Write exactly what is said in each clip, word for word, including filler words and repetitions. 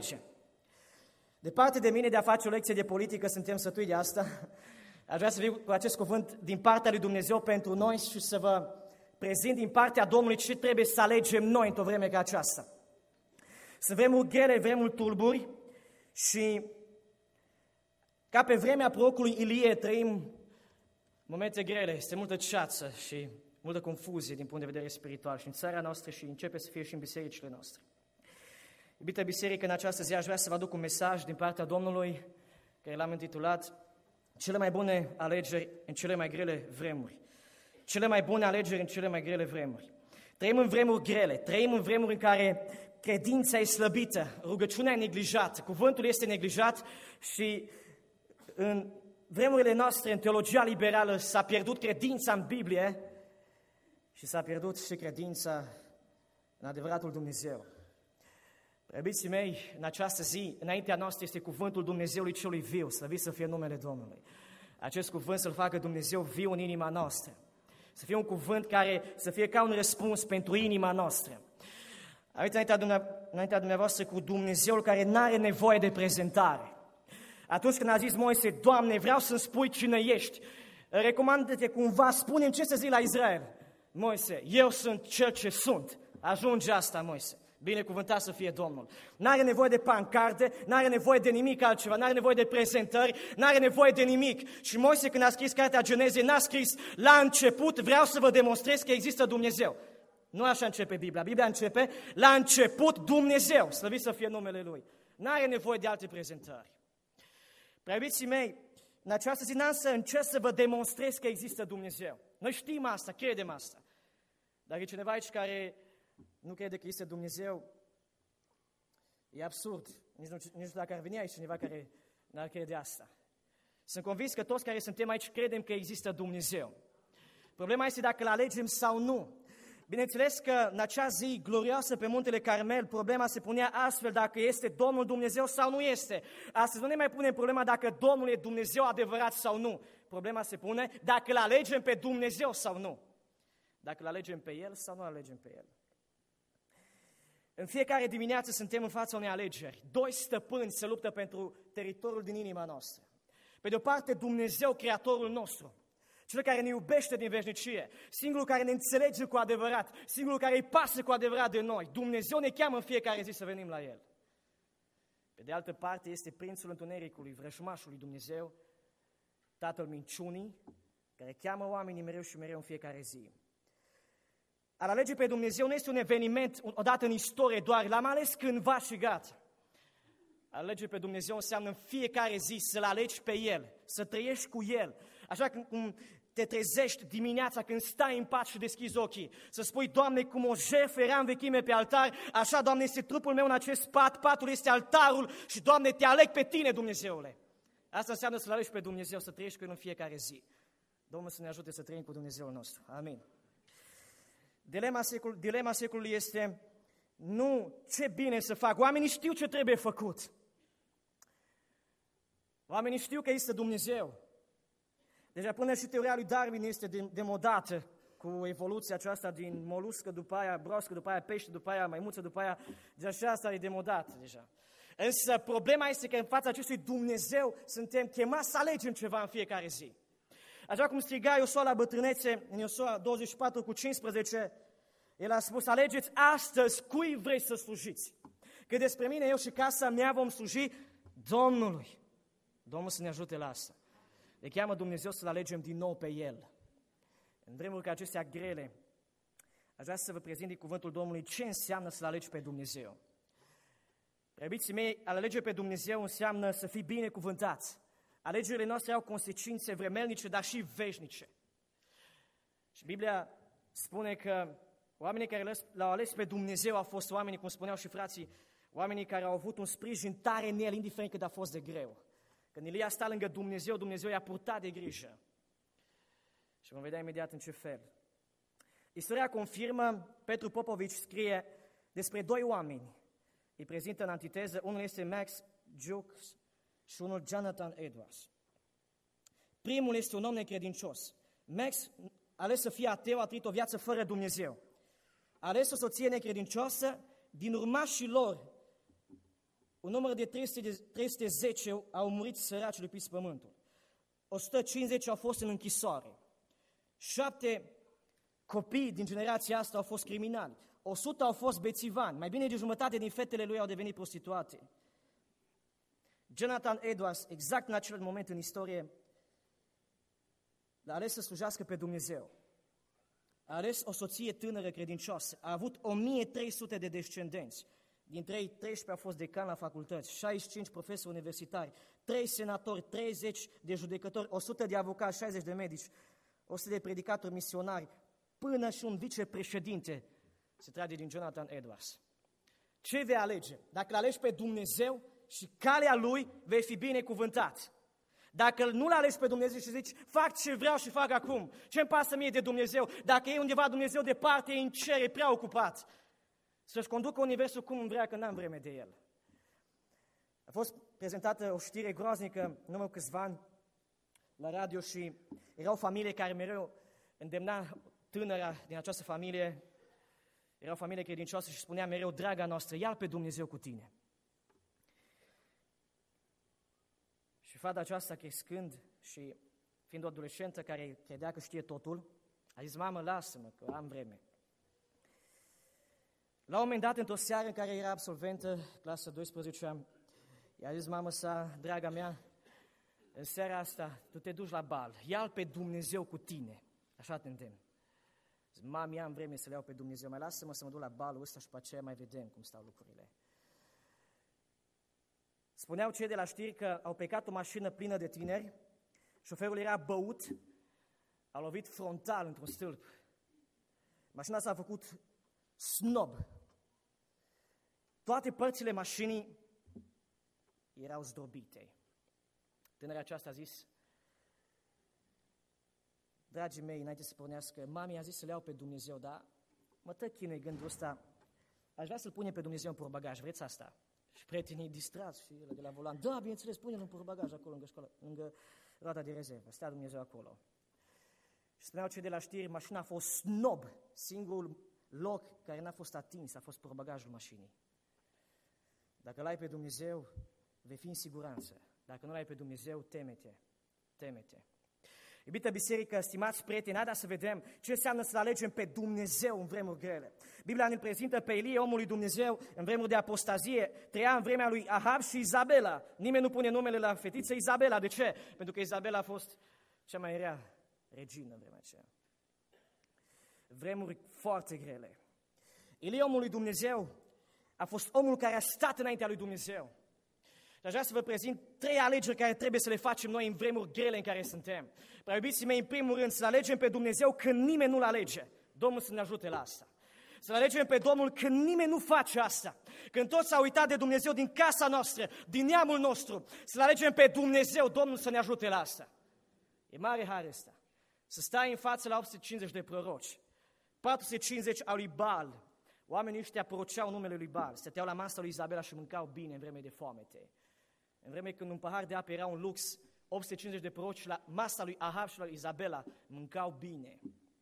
alege. Departe de mine de a face o lecție de politică, suntem sătui de asta. Aș vrea să viu cu acest cuvânt din partea lui Dumnezeu pentru noi și să vă prezint din partea Domnului ce trebuie să alegem noi într-o vreme ca aceasta. Sunt vremuri grele, vremuri tulburi și ca pe vremea prorocului Ilie trăim momente grele, este multă ceață și multă confuzie din punct de vedere spiritual și în țara noastră și începe să fie și în bisericile noastre. Iubită biserică, în această zi aș vrea să vă aduc un mesaj din partea Domnului, care l-am intitulat Cele mai bune alegeri în cele mai grele vremuri. Cele mai bune alegeri în cele mai grele vremuri. Trăim în vremuri grele, trăim în vremuri în care credința e slăbită, rugăciunea e neglijată, cuvântul este neglijat și în vremurile noastre, în teologia liberală, s-a pierdut credința în Biblie și s-a pierdut și credința în adevăratul Dumnezeu. Iubiții mei, în această zi, înaintea noastră este cuvântul Dumnezeului celui viu, slăvit să fie numele Domnului. Acest cuvânt să-l facă Dumnezeu viu în inima noastră. Să fie un cuvânt care să fie ca un răspuns pentru inima noastră. Aveți înaintea dumneavoastră cu Dumnezeul care nu are nevoie de prezentare. Atunci când a zis Moise, Doamne, vreau să-mi spui cine ești, recomandă-te cumva, spune-mi ce să zic la Israel. Moise, eu sunt cel ce sunt. Ajunge asta, Moise. Binecuvântat să fie Domnul. N-are nevoie de pancarde, n-are nevoie de nimic altceva, n-are nevoie de prezentări, n-are nevoie de nimic. Și Moise, când a scris cartea Genezei, n-a scris la început, vreau să vă demonstrez că există Dumnezeu. Nu așa începe Biblia. Biblia începe la început Dumnezeu, slăvit să fie numele Lui. N-are nevoie de alte prezentări. Preiubiții mei, în această zi n-am să încerc să vă demonstrez că există Dumnezeu. Noi știm asta, credem asta. Dar e cineva aici care nu crede că este Dumnezeu, e absurd. Nici nu, nici nu știu dacă ar veni aici cineva care n-ar crede asta. Sunt convins că toți care suntem aici credem că există Dumnezeu. Problema este dacă îl alegem sau nu. Bineînțeles că în acea zi glorioasă pe muntele Carmel, problema se punea astfel dacă este Domnul Dumnezeu sau nu este. Astăzi nu ne mai punem problema dacă Domnul e Dumnezeu adevărat sau nu. Problema se pune dacă îl alegem pe Dumnezeu sau nu. Dacă îl alegem pe El sau nu îl alegem pe El. În fiecare dimineață suntem în fața unei alegeri. Doi stăpâni se luptă pentru teritoriul din inima noastră. Pe de o parte, Dumnezeu, Creatorul nostru, Cel care ne iubește din veșnicie, singurul care ne înțelege cu adevărat, singurul care îi pasă cu adevărat de noi. Dumnezeu ne cheamă în fiecare zi să venim la El. Pe de altă parte, este prințul întunericului, vrăjmașul lui Dumnezeu, tatăl minciunii, care cheamă oamenii mereu și mereu în fiecare zi. A alege pe Dumnezeu nu este un eveniment odată în istorie doar, l-am ales cândva și gata. A alege pe Dumnezeu înseamnă în fiecare zi să-L alegi pe El, să trăiești cu El. Așa cum te trezești dimineața când stai în pat și deschizi ochii, să spui, Doamne, cum o jertfă era în vechime pe altar, așa, Doamne, este trupul meu în acest pat, patul este altarul și, Doamne, te aleg pe Tine, Dumnezeule. Asta înseamnă să-L alegi pe Dumnezeu, să trăiești cu El în fiecare zi. Domnul să ne ajute să trăim cu Dumnezeul nostru. Amin. Dilema, secol, dilema secolului este nu ce bine să fac. Oamenii știu ce trebuie făcut. Oamenii știu că este Dumnezeu. Deja până și teoria lui Darwin este demodată cu evoluția aceasta din moluscă, după aia broască, după aia pește, după aia maimuță, după aia... Deja și asta e demodată deja. Însă problema este că în fața acestui Dumnezeu suntem chemați să alegem ceva în fiecare zi. Așa cum striga Iosua la bătrânețe, în Iosua douăzeci și patru cu cincisprezece, el a spus, alegeți astăzi cui vrei să slujiți. Că despre mine, eu și casa mea vom sluji Domnului. Domnul să ne ajute la asta. Ne cheamă Dumnezeu să-L alegem din nou pe El. În vremuri ca acestea grele, aș vrea să vă prezint din cuvântul Domnului ce înseamnă să-L alegi pe Dumnezeu. Iubiții mei, a alege pe Dumnezeu înseamnă să fii binecuvântați. Alegerile noastre au consecințe vremelnice, dar și veșnice. Și Biblia spune că oamenii care l-au ales pe Dumnezeu au fost oamenii, cum spuneau și frații, oamenii care au avut un sprijin tare în el, indiferent cât a fost de greu. Când Ilie a stat lângă Dumnezeu, Dumnezeu i-a purtat de grijă. Și vom vedea imediat în ce fel. Istoria confirmă, Petru Popovici scrie despre doi oameni. Îi prezintă în antiteză, unul este Max Jukes și unul Jonathan Edwards. Primul este un om necredincios. Max, ales să fie ateu, a trăit o viață fără Dumnezeu. A ales o soție necredincioasă, din urmașii lor un număr de trei sute zece au murit săraci lipiți pământul. o sută cincizeci au fost în închisoare. Șapte copii din generația asta au fost criminali. o sută au fost bețivani. Mai bine de jumătate din fetele lui au devenit prostituate. Jonathan Edwards, exact în acel moment în istorie, a ales să slujească pe Dumnezeu. A ales o soție tânără credincioasă. A avut o mie trei sute de descendenți. Dintre ei, treisprezece au fost decani la facultăți, șaizeci și cinci profesori universitari, trei senatori, treizeci de judecători, o sută de avocați, șaizeci de medici, o sută de predicatori misionari, până și un vicepreședinte se trage din Jonathan Edwards. Ce vei alege? Dacă îl alegi pe Dumnezeu și calea Lui, vei fi binecuvântat. Dacă nu-L alegi pe Dumnezeu și zici, fac ce vreau și fac acum, ce-mi pasă mie de Dumnezeu? Dacă e undeva Dumnezeu departe, e în cer, e prea ocupat. Să-și conducă universul cum îmi vrea, că n-am vreme de El. A fost prezentată o știre groaznică în urmă câțiva ani la radio și era o familie care mereu îndemna tânăra din această familie, era o familie credincioasă și spunea mereu, draga noastră, ia-L pe Dumnezeu cu tine. Și fata aceasta, crescând și fiind o adolescentă care credea că știe totul, a zis, mamă, lasă-mă, că am vreme. La un moment dat, într-o seară în care era absolventă, clasa doisprezece, i-a zis mamă sa, draga mea, în seara asta tu te duci la bal, ia-L pe Dumnezeu cu tine. Așa te îndemn. Zic, mami, am vreme să le iau pe Dumnezeu, mai lasă-mă să mă duc la balul ăsta și pe aceea mai vedem cum stau lucrurile. Spuneau cei de la știri că au plecat o mașină plină de tineri, șoferul era băut, a lovit frontal într-un stâlp. Mașina s-a făcut snob. Toate părțile mașinii erau zdrobite. Tânăra aceasta a zis, dragii mei, înainte să pornească, mami a zis să le iau pe Dumnezeu, dar mă tă chinui gândul ăsta, aș vrea să-L punem pe Dumnezeu în portbagaj, vreți asta? Și prietenii distrați și ele de la volan, da, bineînțeles, pune-L în portbagaj acolo, lângă școală, lângă roata de rezervă, stea Dumnezeu acolo. Și spuneau cei de la știri, mașina a fost snob, singurul loc care n-a fost atins a fost portbagajul mașinii. Dacă l-ai pe Dumnezeu, vei fi în siguranță. Dacă nu l-ai pe Dumnezeu, teme-te, teme-te. Iubită biserică, stimați prieteni, haideți să vedem ce înseamnă să alegem pe Dumnezeu în vremuri grele. Biblia ne prezintă pe Ilie, omul lui Dumnezeu, în vremuri de apostazie, trăia în vremea lui Ahab și Izabela. Nimeni nu pune numele la fetiță Izabela. De ce? Pentru că Izabela a fost cea mai rea regină în vremea aceea. Vremuri foarte grele. Ilie, omul lui Dumnezeu, a fost omul care a stat înaintea lui Dumnezeu. Și aș vrea să vă prezint trei alegeri care trebuie să le facem noi în vremuri grele în care suntem. Prea iubiții mei, în primul rând, să alegem pe Dumnezeu când nimeni nu-L alege. Domnul să ne ajute la asta. Să alegem pe Domnul când nimeni nu face asta. Când toți s-au uitat de Dumnezeu din casa noastră, din neamul nostru, să alegem pe Dumnezeu, Domnul să ne ajute la asta. E mare har ăsta. Să stai în față la opt sute cincizeci de proroci, patru sute cincizeci al lui Baal. Oamenii ăștia proroceau numele lui Baal, stăteau la masa lui Izabela și mâncau bine în vreme de foamete. În vreme când un pahar de apă era un lux, opt sute cincizeci de proroci la masa lui Ahab și lui Izabela mâncau bine.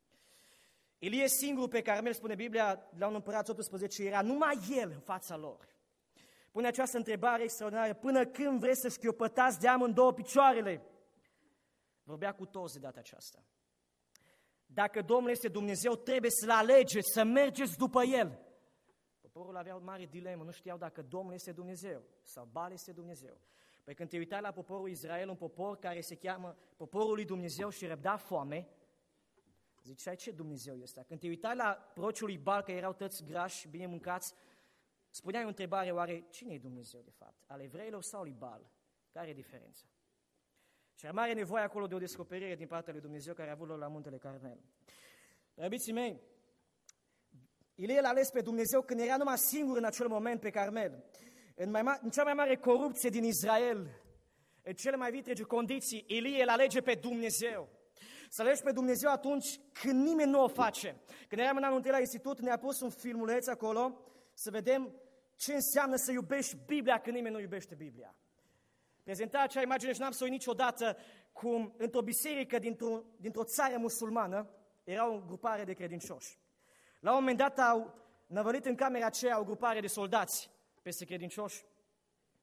Ilie singur pe Carmel, spune Biblia, la un împărat optsprezece, era numai el în fața lor. Pune această întrebare extraordinară, până când vreți să șchiopătați de amândouă picioarele? Vorbea cu toți de data aceasta. Dacă Domnul este Dumnezeu, trebuie să-L alegeți, să mergeți după El. Poporul avea o mare dilemă, nu știau dacă Domnul este Dumnezeu sau Baal este Dumnezeu. Păi când te uitai la poporul Israel, un popor care se cheamă poporul lui Dumnezeu și răbda foame, ziceai, ce Dumnezeu este ăsta? Când te uitai la prorocii lui Baal, că erau tăți grași, bine mâncați, spuneai o întrebare, oare cine e Dumnezeu de fapt? Al evreilor sau lui Baal? Care e diferența? Și era mare nevoie acolo de o descoperire din partea lui Dumnezeu care a avut loc la muntele Carmel. Iubiții mei, Ilie l-a ales pe Dumnezeu când era numai singur în acel moment pe Carmel. În, mai ma- în cea mai mare corupție din Israel, în cele mai vitrege condiții, Ilie îl alege pe Dumnezeu. Să alegi pe Dumnezeu atunci când nimeni nu o face. Când eram în anul întâi la institut, ne-a pus un filmuleț acolo să vedem ce înseamnă să iubești Biblia când nimeni nu iubește Biblia. Prezenta acea imagine și n-am să uit niciodată cum într-o biserică dintr-o, dintr-o țară musulmană era o grupare de credincioși. La un moment dat au năvălit în camera aceea o grupare de soldați peste credincioși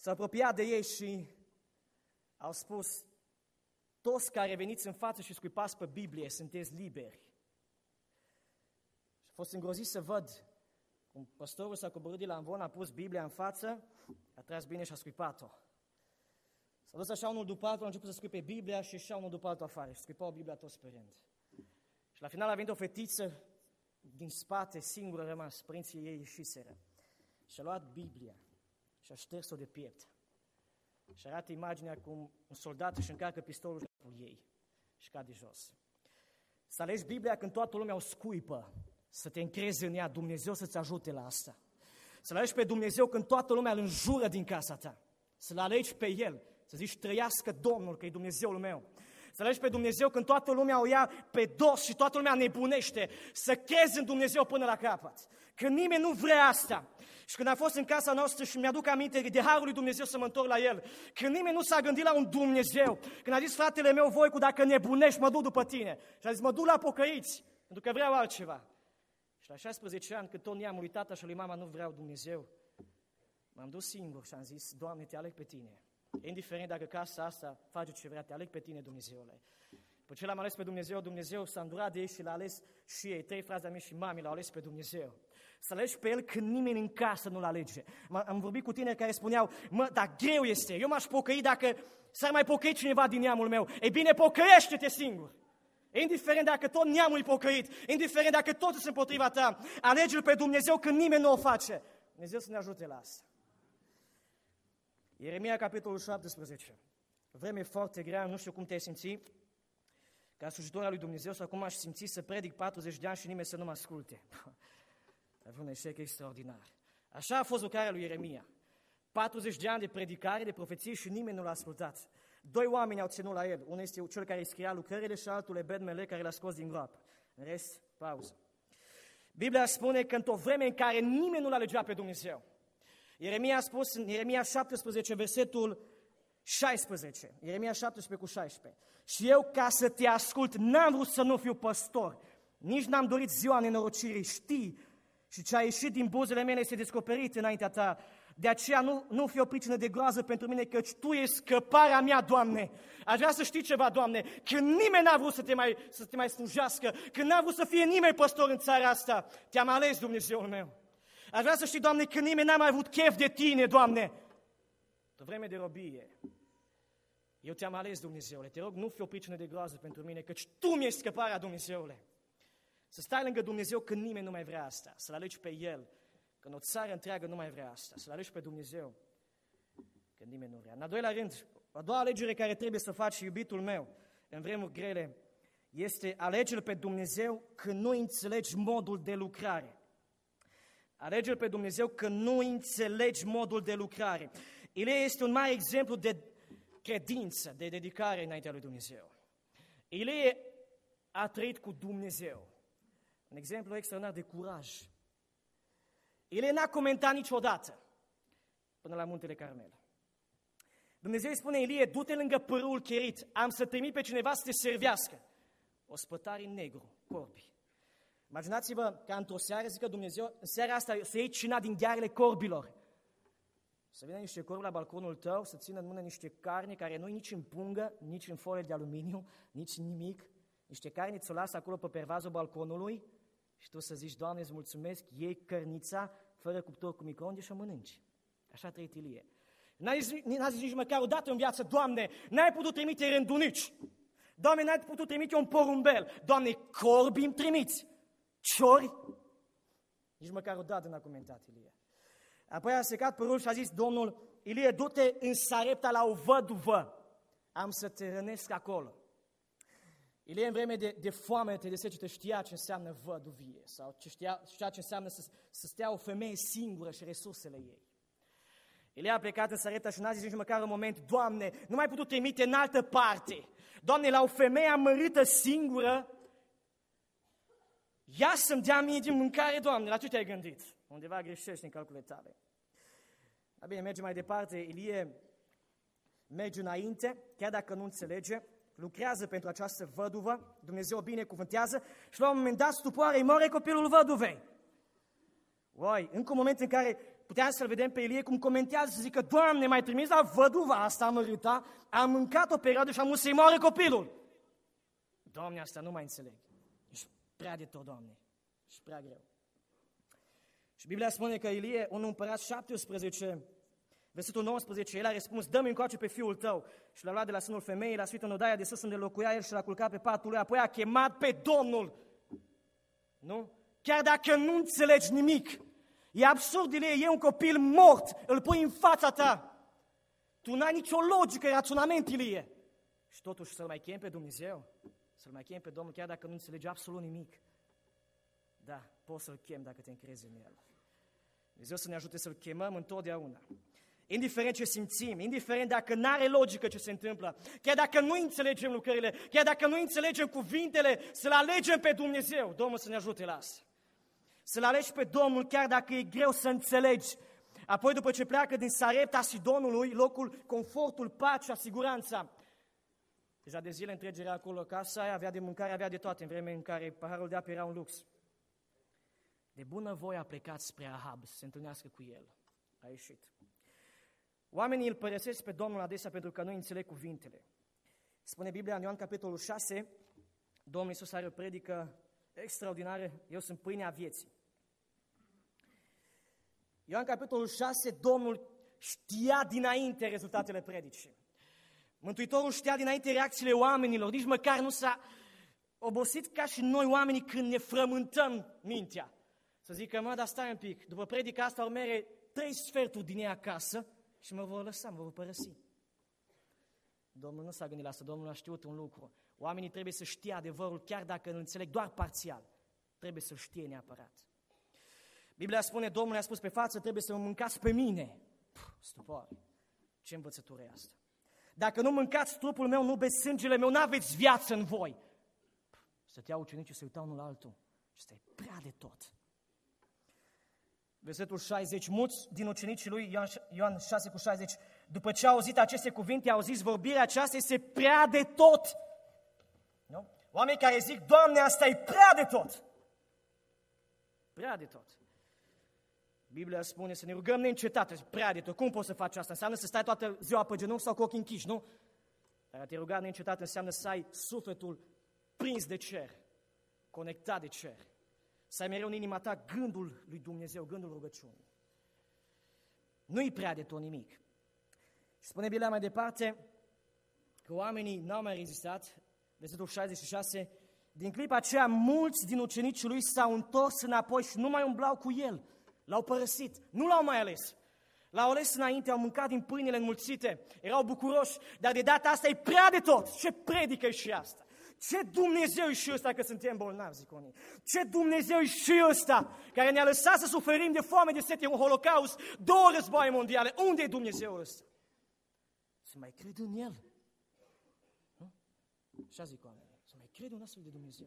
s-a apropiat de ei și au spus: toți care veniți în față și scuipați pe Biblie, sunteți liberi. Și a fost îngrozit să văd cum păstorul s-a coborât de la amvon, a pus Biblia în față, a tras bine și a scuipat-o. S-a dus așa unul după altul, a început să scuipe Biblia și ieșea unul după altul afară și scuipau Biblia toți pe rând. Și la final a venit o fetiță din spate, singură a rămas, părinții ei ieșiseră. Și a luat Biblia și a șters-o de piept. Și arată imaginea cum un soldat își încarcă pistolul și ei și cade jos. Să alegi Biblia când toată lumea o scuipă, să te încrezi în ea, Dumnezeu să-ți ajute la asta. Să-L alegi pe Dumnezeu când toată lumea îl înjură din casa ta. Să-L alegi pe El, să zici: trăiască Domnul, că e Dumnezeul meu. Să alegi pe Dumnezeu când toată lumea o ia pe dos și toată lumea nebunește. Să crezi în Dumnezeu până la capăt. Când nimeni nu vrea asta. Și când am fost în casa noastră și mi-aduc aminte de harul lui Dumnezeu să mă întorc la El. Când nimeni nu s-a gândit la un Dumnezeu. Când a zis fratele meu: Voicu, dacă nebunești, mă duc după tine. Și a zis: mă duc la pocăiți, pentru că vreau altceva. Și la șaisprezece ani, când tot neamul lui tata și lui mama nu vreau Dumnezeu, m-am dus singur și am zis: Doamne, te aleg pe tine. Indiferent dacă casa asta face ce vrea, te aleg pe tine, Dumnezeule. După ce l-am ales pe Dumnezeu, Dumnezeu s-a îndurat de ei și l-a ales și ei. Trei frați de-a mei și mami l-au ales pe Dumnezeu. Să alegi pe El când nimeni în casă nu-L alege. Am vorbit cu tineri care spuneau: mă, dar greu este, eu m-aș pocăi dacă s-ar mai pocăi cineva din neamul meu. Ei bine, pocăiește-te singur. Indiferent dacă tot neamul e pocăit, indiferent dacă totul sunt împotriva ta, alege-L pe Dumnezeu când nimeni nu o face. Dumnezeu să ne ajute la asta. Ieremia, capitolul șaptesprezece. Vreme foarte grea, nu știu cum te-ai simțit ca slujitor al lui Dumnezeu sau cum aș simți să predic patruzeci de ani și nimeni să nu mă asculte. A avut un eșec extraordinar. Așa a fost lucrarea lui Ieremia. patruzeci de ani de predicare, de profeție și nimeni nu l-a ascultat. Doi oameni au ținut la el. Unul este cel care îi scria lucrările și altul Ebed-Melech, care l-a scos din groapă. În rest, pauză. Biblia spune că într-o vreme în care nimeni nu-L alegea pe Dumnezeu. Ieremia a spus în Ieremia șaptesprezece, versetul șaisprezece. Ieremia șaptesprezece cu șaisprezece. Și eu, ca să te ascult, n-am vrut să nu fiu păstor, nici n-am dorit ziua nenorocirii. Știi, și ce a ieșit din buzele mele este descoperit înaintea ta. De aceea nu, nu fi o pricină de groază pentru mine, căci Tu ești scăparea mea, Doamne. Aș vrea să știi ceva, Doamne, când nimeni n-a vrut să te mai, să te mai slujească, când n-a vrut să fie nimeni păstor în țara asta, Te-am ales, Dumnezeul meu. Aș vrea să știi, Doamne, când nimeni n-a mai avut chef de Tine, Doamne. De vreme de robie, eu Te-am ales, Dumnezeule. Te rog, nu fi o pricină de groază pentru mine, căci Tu mi-ești scăparea, Dumnezeule. Să stai lângă Dumnezeu când nimeni nu mai vrea asta, să-L alegi pe El, când o țară întreagă nu mai vrea asta, să-L alegi pe Dumnezeu când nimeni nu vrea. În al doilea rând, a doua alegere care trebuie să faci, iubitul meu, în vremuri grele, este alege-L pe Dumnezeu când nu înțelegi modul de lucrare. Alege-L pe Dumnezeu când nu înțelegi modul de lucrare. Ilie este un mare exemplu de credință, de dedicare înaintea lui Dumnezeu. Ilie a trăit cu Dumnezeu. Un exemplu extraordinar de curaj. Ilie n-a comentat niciodată până la muntele Carmel. Dumnezeu îi spune: Ilie, du-te lângă pârâul Cherit, am să trimit pe cineva să te servească. O spătare în negru, corbi. Imaginați-vă că într-o seară, zică Dumnezeu, în seara asta să iei cina din ghearele corbilor. Să vină niște corbi la balconul tău, să țină în mână niște carne care nu-i nici în pungă, nici în folie de aluminiu, nici nimic. Niște carne ți-o lasă acolo pe pervazul balconului și tu să zici: Doamne, îți mulțumesc, iei cărnița fără cuptor cu microunde și o mănânci. Așa a trăit Ilie. N-a zis, n-a zis nici măcar o dată în viață: Doamne, n-ai putut trimite rândunici. Doamne, n-ai putut trimite un porumbel. Doamne, corbi îmi trimiți. Ciori? Nici măcar o dată n-a comentat Ilie. Apoi a secat părul și a zis Domnul: Ilie, du-te în Sarepta la o văduvă. Am să te rănesc acolo. Ilie, în vreme de, de foamete, de secetă, știa ce înseamnă văduvie sau ce știa, știa ce înseamnă să, să stea o femeie singură și resursele ei. Ilie a plecat în Sarepta și n-a zis nici măcar un moment: Doamne, nu mai putut trimite în altă parte. Doamne, la o femeie amărâtă singură, ia să-mi dea mie din mâncare, Doamne. La ce te-ai gândit? Undeva greșești în calculele tale. Da, bine, merge mai departe. Ilie merge înainte, chiar dacă nu înțelege, lucrează pentru această văduvă, Dumnezeu o binecuvântează și la un moment dat stupoare îi moare copilul văduvei. Uai, încă un moment în care puteam să-l vedem pe Ilie cum comentează, să zică, Doamne, m-ai trimis la văduva asta amărâta, am mâncat o perioadă și am vrut să-i moară copilul. Doamne, asta nu mai înțeleg. Ești prea de tot, Doamne. Ești prea greu. Și Biblia spune că Ilie, un împărat șaptesprezece, versetul nouăsprezece, el a răspuns, dă-mi încoace pe fiul tău. Și l-a luat de la sânul femeii, l-a suit în odaia de sus unde locuia el și l-a culcat pe patul lui, apoi a chemat pe Domnul. Nu? Chiar dacă nu înțelegi nimic, e absurd, Ilie, e un copil mort, îl pui în fața ta. Tu n-ai nicio logică, raționament, Ilie. Și totuși să-L mai chem pe Dumnezeu, să-L mai chem pe Domnul, chiar dacă nu înțelegi absolut nimic. Da, poți să-L chem dacă te încrezi în El. Dumnezeu să ne ajute să-L chemăm întotdeauna. Indiferent ce simțim, indiferent dacă n-are logică ce se întâmplă, chiar dacă nu înțelegem lucrările, chiar dacă nu înțelegem cuvintele, să-L alegem pe Dumnezeu. Domnul să ne ajute la asta. Să-L alegi pe Domnul chiar dacă e greu să înțelegi. Apoi după ce pleacă din Sarepta Sidonului, locul, confortul, pacea, siguranța. Deja de zile întregi era acolo casa aia, avea de mâncare, avea de toate, în vreme în care paharul de apă era un lux. De bună voie a plecat spre Ahab să se întâlnească cu el. A ieșit. Oamenii îl părăsesc pe Domnul adesea pentru că nu înțeleg cuvintele. Spune Biblia în Ioan capitolul șase, Domnul Iisus are o predică extraordinară, eu sunt pâinea vieții. Ioan capitolul șase, Domnul știa dinainte rezultatele predicii. Mântuitorul știa dinainte reacțiile oamenilor, nici măcar nu s-a obosit ca și noi oamenii când ne frământăm mintea. Să zică, mă, dar stai un pic, după predica asta urmere trei sferturi din ea acasă și mă vor lăsa, mă vor părăsi. Domnul nu s-a gândit la asta, Domnul a știut un lucru. Oamenii trebuie să știe adevărul, chiar dacă îl înțeleg doar parțial. Trebuie să-l știe neapărat. Biblia spune, Domnul a spus pe față, trebuie să mă mâncați pe mine. Puh, stupoare, ce învățătură e asta? Dacă nu mâncați trupul meu, nu beți sângele meu, n-aveți viață în voi. Puh, stăteau ucenicii, se uitau unul la altul. Și stai prea de tot. Versetul șaizeci, mulți din ucenicii lui, Ioan, Ioan șase cu șaizeci, după ce au auzit aceste cuvinte, au zis, vorbirea aceasta este prea de tot. Nu? Oameni care zic, Doamne, asta e prea de tot. Prea de tot. Biblia spune să ne rugăm neîncetat, prea de tot. Cum poți să faci asta? Înseamnă să stai toată ziua pe genunchi sau cu ochii închiși, nu? Dar a te ruga neîncetat înseamnă să ai sufletul prins de cer, conectat de cer. Să ai mereu în inima ta gândul lui Dumnezeu, gândul rugăciunii. Nu-i prea de tot nimic. Și spune Biblia mai departe că oamenii n-au mai rezistat, versetul șaizeci și șase, din clipa aceea mulți din ucenicii lui s-au întors înapoi și nu mai umblau cu el. L-au părăsit, nu l-au mai ales. L-au ales înainte, au mâncat din pâinile înmulțite, erau bucuroși, dar de data asta e prea de tot. Ce predică e și asta? Ce Dumnezeu e și ăsta că suntem bolnavi, zic unii? Ce Dumnezeu e și ăsta care ne-a lăsat să suferim de foame, de sete, un holocaust, două războaie mondiale? Unde e Dumnezeu ăsta? Să mai cred în El. Nu? Așa zic oamenii. Să mai cred în astfel de Dumnezeu.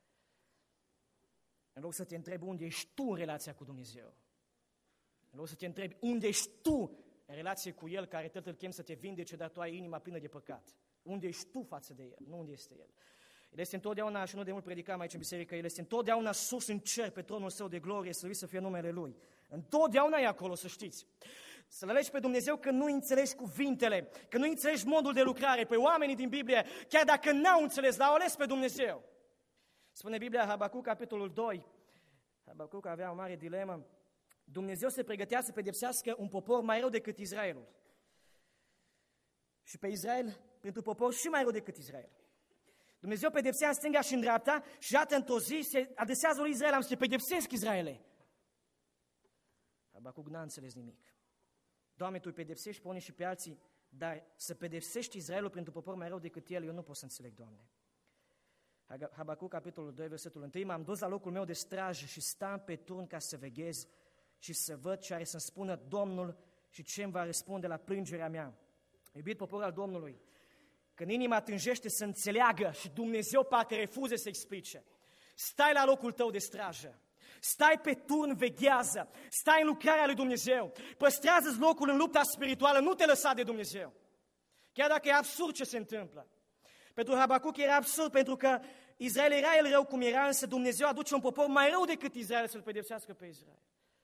În loc să te întrebi unde ești tu în relația cu Dumnezeu. În loc să te întrebi unde ești tu în relație cu El, care tot îl chem să te vindece, dar tu ai inima plină de păcat. Unde ești tu față de El, nu unde este El. El este întotdeauna, și nu de mult predicam aici în biserică, El este întotdeauna sus în cer pe tronul Său de glorie, slăvit să fie numele Lui. Întotdeauna e acolo, să știți. Să-L alegi pe Dumnezeu că nu înțelegi cuvintele, că nu înțelegi modul de lucrare. Pe oamenii din Biblie, chiar dacă n-au înțeles, l-au ales pe Dumnezeu. Spune Biblia, Habacuc, capitolul doi, Habacuc avea o mare dilemă. Dumnezeu se pregătea să pedepsească un popor mai rău decât Israelul. Și pe Israel, pentru popor și mai rău decât Israel. Dumnezeu pedepsea în stânga și în dreapta și iată într-o zi se adresează lui Israel, am să te pedepsesc, Israele. Habacuc n-a înțeles nimic. Doamne, Tu îi pedepsești pe unii și pe alții, dar să pedepsești Israelul pentru popor mai rău decât el, eu nu pot să înțeleg, Doamne. Habacuc, capitolul doi, versetul unu, m-am dus la locul meu de strajă și stam pe turn ca să veghez și să văd ce are să-mi spună Domnul și ce îmi va răspunde la plângerea mea. Iubit popor al Domnului, când inima tânjește să înțeleagă și Dumnezeu parcă refuze să explice, stai la locul tău de strajă, stai pe turn, veghează, stai în lucrarea lui Dumnezeu, păstrează-ți locul în lupta spirituală, nu te lăsa de Dumnezeu. Chiar dacă e absurd ce se întâmplă. Pentru Habacuc era absurd, pentru că Israel era el rău cum era, însă Dumnezeu aduce un popor mai rău decât Israel să-l pedepsească pe Israel.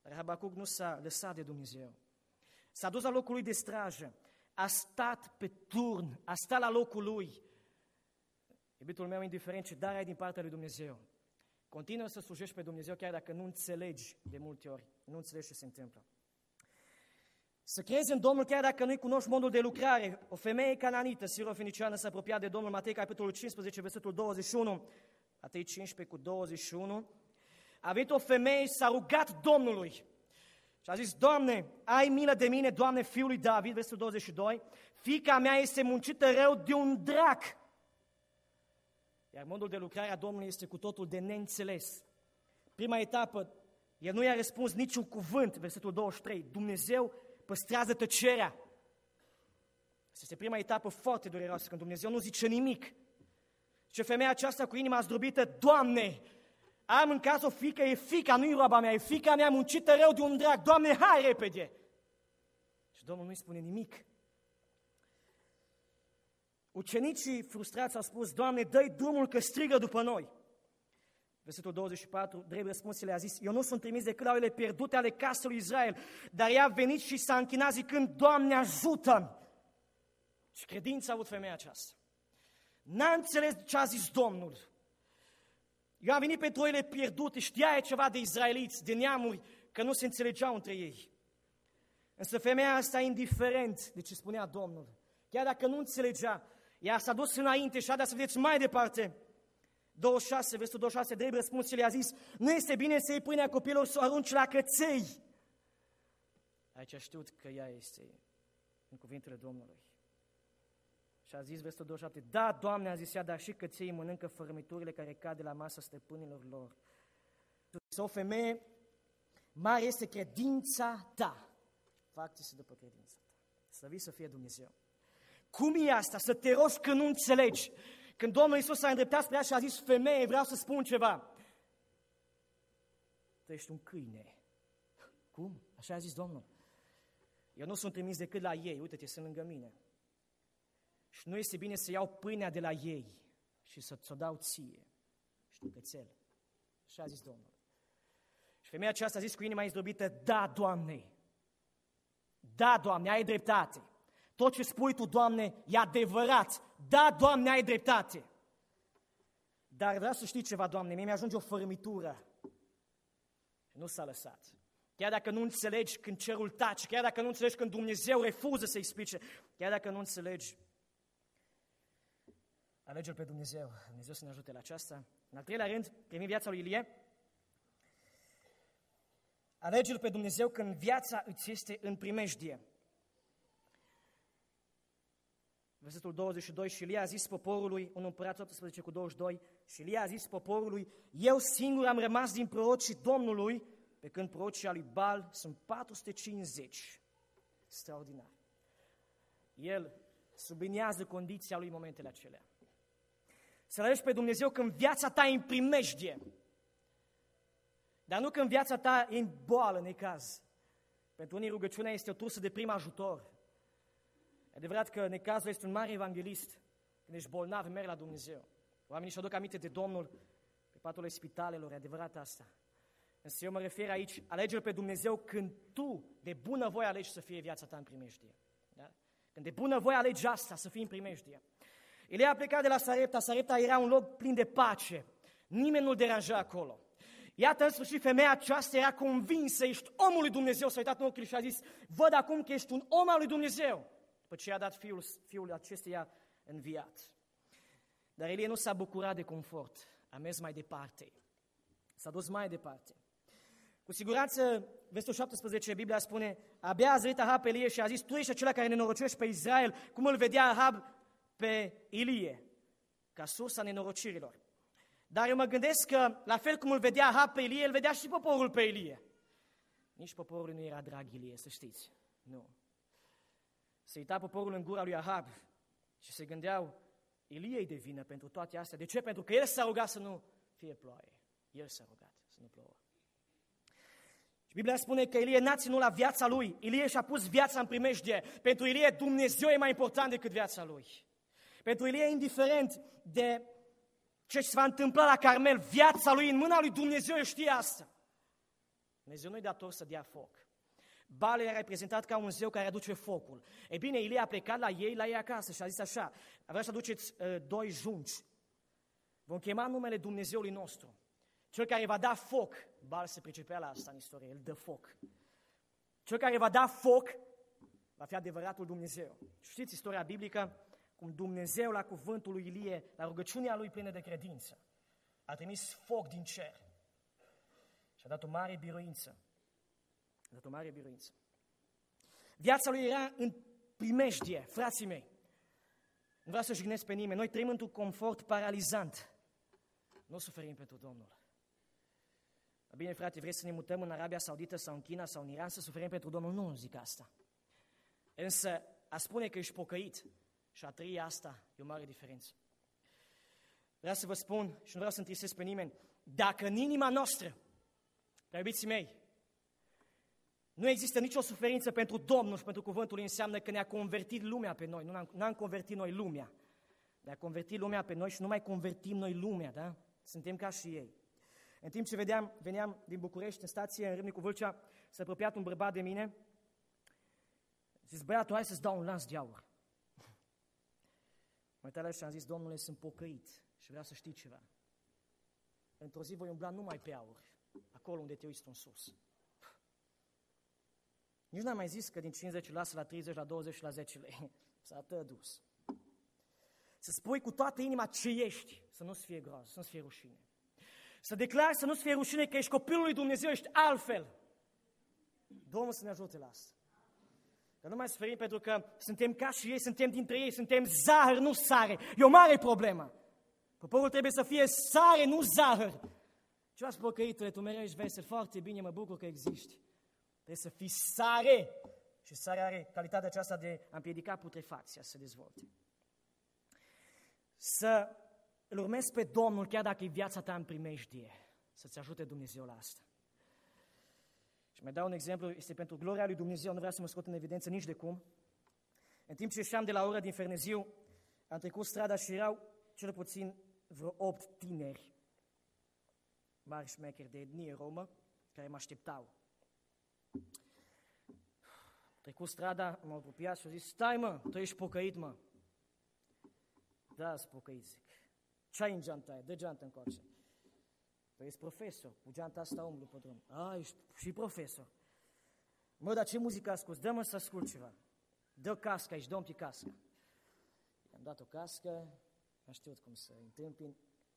Dar Habacuc nu s-a lăsat de Dumnezeu. S-a dus la locul lui de strajă, a stat pe turn, a stat la locul lui. Iubitul meu, indiferent ce dar ai din partea lui Dumnezeu, continuă să slujești pe Dumnezeu chiar dacă nu înțelegi de multe ori, nu înțelegi ce se întâmplă. Să crezi în Domnul chiar dacă nu-i cunoști modul de lucrare. O femeie cananită, sirofeniciană, s-a apropiat de Domnul, Matei, capitolul cincisprezece, versetul douăzeci și unu, Matei cincisprezece cu douăzeci și unu, a venit o femeie și s-a rugat Domnului și a zis: Doamne, ai milă de mine, Doamne, fiul lui David, versetul douăzeci și doi, fiica mea este muncită rău de un drac. Iar modul de lucrare a Domnului este cu totul de neînțeles. Prima etapă, el nu i-a răspuns niciun cuvânt, versetul douăzeci și trei, Dumnezeu păstrează tăcerea. Asta este prima etapă foarte dureroasă, când Dumnezeu nu zice nimic. Și femeia aceasta cu inima zdrobită: Doamne, am în caz o fiică, e fiica, nu-i roaba mea, e fiica mea muncită rău de un drac, Doamne, hai repede! Și Domnul nu-i spune nimic. Ucenicii frustrați au spus: Doamne, dă-i drumul că strigă după noi. Versetul douăzeci și patru, drept răspuns, le-a zis: eu nu sunt trimis decât la oile pierdute ale casei lui Israel, dar ea a venit și s-a închinat zicând: Doamne, ajută-mi! Și credința a avut femeia aceasta. N-a înțeles ce a zis Domnul. Eu am venit pentru oile pierdute, știa ceva de izraeliți, de neamuri, că nu se înțelegeau între ei. Însă femeia asta, indiferent de ce spunea Domnul, chiar dacă nu înțelegea, ea s-a dus înainte și a dat să vedeți mai departe. douăzeci și șase, versetul douăzeci și șase, drept răspuns, le-a zis: nu este bine să iei pâinea copilor să o arunci la căței. Aici a știut că ea este în cuvintele Domnului. Și a zis, versetul douăzeci și șapte, da, Doamne, a zis ea, dar și căței mănâncă fărâmiturile care cad de la masa stăpânilor lor. Să o femeie, mare este credința ta. Fac-ți după credința ta. Slăvit să fie Dumnezeu. Cum e asta? Să te rogi când nu înțelegi. Când Domnul Iisus s-a îndreptat spre ea și a zis: femeie, vreau să spun ceva. Tu ești un câine. Cum? Așa a zis Domnul. Eu nu sunt trimis decât la ei. Uite-te, sunt lângă mine. Și nu este bine să iau pâinea de la ei și să ți-o dau ție. Și tu cățel. Așa a zis Domnul. Și femeia aceasta a zis cu inima izdrobită: da, Doamne. Da, Doamne, ai dreptate. Tot ce spui Tu, Doamne, e adevărat. Da, Doamne, ai dreptate. Dar vreau să știi ceva, Doamne, mie mi-ajunge o fărâmitură. Și nu s-a lăsat. Chiar dacă nu înțelegi când cerul tace, chiar dacă nu înțelegi când Dumnezeu refuză să explice, chiar dacă nu înțelegi, alege-L pe Dumnezeu. Dumnezeu să ne ajute la aceasta. În al treilea rând, primim viața lui Ilie. Alege-L pe Dumnezeu când viața îți este în primejdie. Versetul douăzeci și doi, și Ilie a zis poporului, unu Împărați optsprezece cu douăzeci și doi, și Ilie a zis poporului: eu singur am rămas din prorocii Domnului, pe când prorocii lui Baal sunt patru sute cincizeci. Extraordinar. El subliniază condiția lui în momentele acelea. Să alegi pe Dumnezeu când viața ta e în primejdie. Dar nu când viața ta e în boală, în necaz. Pentru unii rugăciunea este o tursă de prim ajutor. E adevărat că necazul este un mare evanghelist. Când ești bolnav, mergi la Dumnezeu. Oamenii își aduc aminte de Domnul pe paturile spitalelor, e adevărat asta. Însă eu mă refer aici, alege-L pe Dumnezeu când tu, de bunăvoie, alegi să fie viața ta în primejdie. Da? Când de bunăvoie alegi asta, să fii în primejdie. Ilie a plecat de la Sarepta. Sarepta era un loc plin de pace. Nimeni nu-l deranja acolo. Iată, în sfârșit, femeia aceasta era convinsă: ești omul lui Dumnezeu. S-a uitat în ochii și a zis: văd acum că ești un om al lui Dumnezeu. După ce i-a dat fiul, fiul acesteia înviat. Dar Ilie nu s-a bucurat de confort. A mers mai departe. S-a dus mai departe. Cu siguranță, versetul șaptesprezece, Biblia spune: abia a zărit Ahab pe Ilie și a zis: tu ești acela care nenorocești pe Israel, cum îl vedea Ahab pe Ilie, ca sursa nenorocirilor. Dar eu mă gândesc că, la fel cum îl vedea Ahab pe Ilie, îl vedea și poporul pe Ilie. Nici poporul nu era drag Ilie, să știți. Nu. Se uita poporul în gura lui Ahab și se gândeau: Ilie-i de vină pentru toate astea. De ce? Pentru că el s-a rugat să nu fie ploaie. El s-a rugat să nu plouă. Și Biblia spune că Ilie n-a ținut la viața lui. Ilie și-a pus viața în primejdie. Pentru Ilie Dumnezeu e mai important decât viața lui. Pentru Ilie, indiferent de ce se va întâmpla la Carmel, viața lui în mâna lui Dumnezeu, știe asta. Dumnezeu nu-i dator să dea foc. Baal era reprezentat ca un zeu care aduce focul. Ei bine, Ilie a plecat la ei, la ei acasă și a zis așa: vreau să aduceți uh, doi junci. Vom chema numele Dumnezeului nostru. Cel care va da foc, Baal se pricepea la asta în istorie, el dă foc. Cel care va da foc va fi adevăratul Dumnezeu. Știți istoria biblică, cum Dumnezeu la cuvântul lui Ilie, la rugăciunea lui plină de credință, a trimis foc din cer și a dat o mare biruință. A dat o mare biruință. Viața lui era în primejdie, frații mei. Nu vreau să jignesc pe nimeni. Noi trăim într-un confort paralizant. Nu suferim pentru Domnul. Bine, frate, vrei să ne mutăm în Arabia Saudită sau în China sau în Iran să suferim pentru Domnul? Nu, nu zic asta. Însă a spune că ești pocăit și a trăi asta e o mare diferență. Vreau să vă spun și nu vreau să întristez pe nimeni, dacă în inima noastră, prea iubiții mei, nu există nicio suferință pentru Domnul și pentru cuvântul lui, înseamnă că ne-a convertit lumea pe noi. Nu n-am, n-am convertit noi lumea. Ne-a convertit lumea pe noi și nu mai convertim noi lumea, da? Suntem ca și ei. În timp ce vedeam, veneam din București în stație, în Râmnicu Vâlcea, s-a apropiat un bărbat de mine. Zis, băiatul, hai să-ți dau un lans de aur. Mă uitam la el și am zis, Domnule, sunt pocăit și vreau să știi ceva. Într-o zi voi umbla numai pe aur, acolo unde te uiți tu în sus. Nici n-am mai zis că din cincizeci lasă la treizeci, la douăzeci și la zece lei. S-a tădus. Să spui cu toată inima ce ești, să nu-ți fie groază, să nu-ți fie rușine. Să declari să nu-ți fie rușine că ești copilul lui Dumnezeu, ești altfel. Domnul să ne ajute la asta. Că nu mai suferim pentru că suntem ca și ei, suntem dintre ei, suntem zahăr, nu sare. E o mare problemă. Poporul trebuie să fie sare, nu zahăr. Ce-o ați pocăitule, tu mereu ești vesel, foarte bine, mă bucur că existi. Trebuie să fii sare. Și sarea are calitatea aceasta de a împiedica putrefacția să se dezvolte. Să îl urmezi pe Domnul chiar dacă e viața ta în primejdie. Să-ți ajute Dumnezeu la asta. Și mai dau un exemplu, este pentru gloria lui Dumnezeu, nu vreau să mă scot în evidență nici de cum. În timp ce ieșeam de la oră din Ferneziu, am trecut strada și erau cel puțin vreo opt tineri, mari șmecheri de etnie romă, care mă așteptau. Trecut strada, m-au apropiat și au zis, stai mă, tu ești pocăit, mă. Da, sunt pocăit, zic. Ce ai în geanta aia? Dă geanta încoace. Păi ești profesor, cu geanta asta umblu pe drum. A, ești și profesor. Mă, dar ce muzică asculți? Dă-mă să ascult ceva. Dă casca aici, dă-mi casca. I-am dat o cască, am știut cum să întâmpin.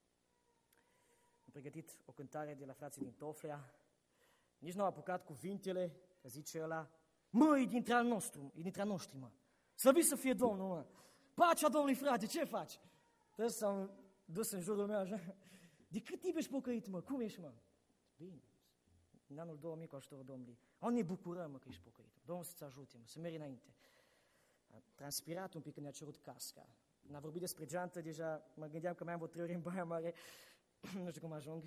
Am pregătit o cântare de la frații din Toflea. Nici nu au apucat cuvintele, că zice ăla, mă, e dintre al nostru, e dintre al noștri, mă. Să vii să fie Domnul, mă. Pacea Domnului, frate, ce faci? Toți s-au dus în jurul meu așa. De cât timp ești pocăit, mă? Cum ești, mă? Bine. În anul două mii, cu ajutorul Domnului. O, ne bucurăm, mă, că ești pocăit. Domnul să-ți ajute, mă, să mergi înainte. A transpirat un pic când ne-a cerut casca. Când a vorbit despre geantă, deja mă gândeam că mai am vreo trei ori în Baia Mare. Nu știu cum ajung.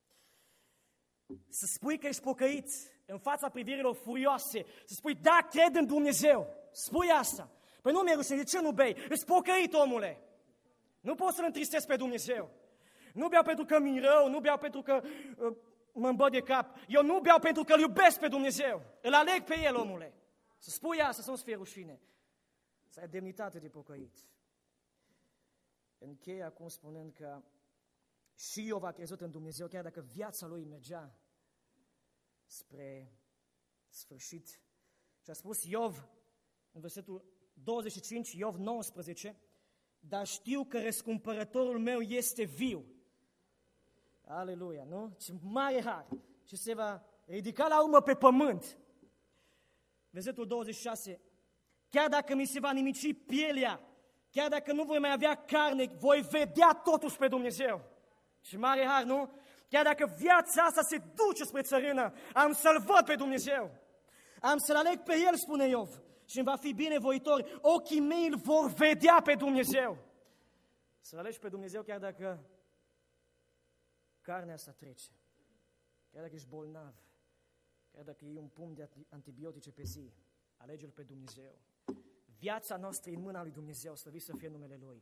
Să spui că ești pocăit în fața privirilor furioase. Să spui, da, cred în Dumnezeu. Spui asta. Păi nu mi-e rușine, de ce nu bei? Ești pocăit, omule. Nu poți să-L întristezi pe Dumnezeu. Nu beau pentru că mi-e rău, nu beau pentru că uh, mă îmbăt de cap. Eu nu beau pentru că îl iubesc pe Dumnezeu. Îl aleg pe El, omule. Să spui asta, să nu-ți fie rușine. Să ai demnitate de pocăit. Închei acum spunând că și Iov a crezut în Dumnezeu, chiar dacă viața lui mergea spre sfârșit. Și a spus Iov, în versetul douăzeci și cinci, Iov nouăsprezece, dar știu că răscumpărătorul meu este viu. Aleluia, nu? Ce mare har! Și se va ridica la urmă pe pământ. Versetul douăzeci și șase, chiar dacă mi se va nimici pielea, chiar dacă nu voi mai avea carne, voi vedea totuși pe Dumnezeu. Și mare har, nu? Chiar dacă viața asta se duce spre țărână, am să-L văd pe Dumnezeu. Am să-L aleg pe El, spune Iov, și îmi va fi binevoitor. Ochii mei îl vor vedea pe Dumnezeu. Să-L alegi pe Dumnezeu chiar dacă carnea asta trece. Chiar dacă ești bolnav. Chiar dacă iei un pumn de antibiotice pe zi. Alege-L pe Dumnezeu. Viața noastră e în mâna lui Dumnezeu, slăvit să fie numele Lui.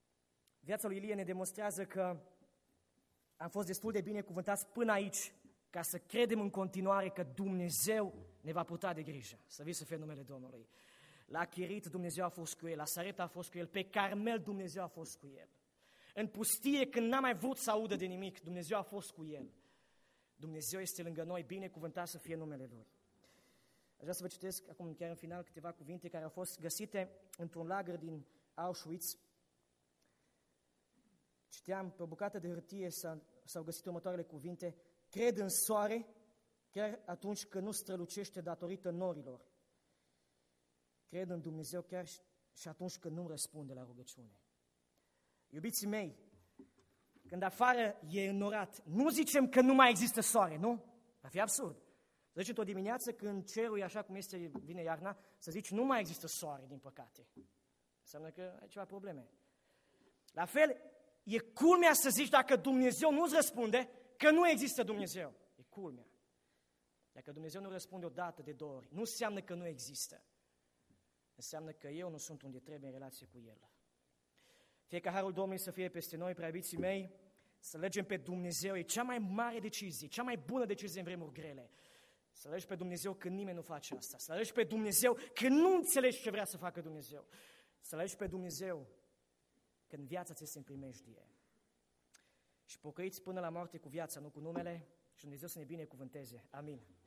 Viața lui Ilie ne demonstrează că am fost destul de binecuvântați până aici ca să credem în continuare că Dumnezeu ne va purta de grijă. Slăvit să fie numele Domnului. La Chirit Dumnezeu a fost cu el, la Sareta a fost cu el, pe Carmel Dumnezeu a fost cu el. În pustie, când n-a mai vrut să audă de nimic, Dumnezeu a fost cu el. Dumnezeu este lângă noi, binecuvântat să fie numele Lui. Aș vrea să vă citesc acum chiar în final câteva cuvinte care au fost găsite într-un lagăr din Auschwitz. Citeam pe o bucată de hârtie, s-au găsit următoarele cuvinte: cred în soare chiar atunci când nu strălucește datorită norilor. Cred în Dumnezeu chiar și atunci când nu răspunde la rugăciune. Iubiții mei, când afară e înnorat, nu zicem că nu mai există soare, nu? Ar fi absurd. Să zici într-o dimineață când cerul e așa cum este, vine iarna, să zici nu mai există soare, din păcate. Înseamnă că ai ceva probleme. La fel, e culmea să zici dacă Dumnezeu nu-ți răspunde, că nu există Dumnezeu. E culmea. Dacă Dumnezeu nu răspunde o dată, de două ori, nu înseamnă că nu există. Înseamnă că eu nu sunt unde trebuie în relație cu El. Fie ca harul Domnului să fie peste noi, prea iubiții mei, să legem pe Dumnezeu. E cea mai mare decizie, cea mai bună decizie în vremuri grele. Să legi pe Dumnezeu când nimeni nu face asta. Să legi pe Dumnezeu când nu înțelegi ce vrea să facă Dumnezeu. Să legi pe Dumnezeu când viața ți se împrimejdie. Și pocăiți până la moarte cu viața, nu cu numele, și Dumnezeu să ne binecuvânteze. Amin.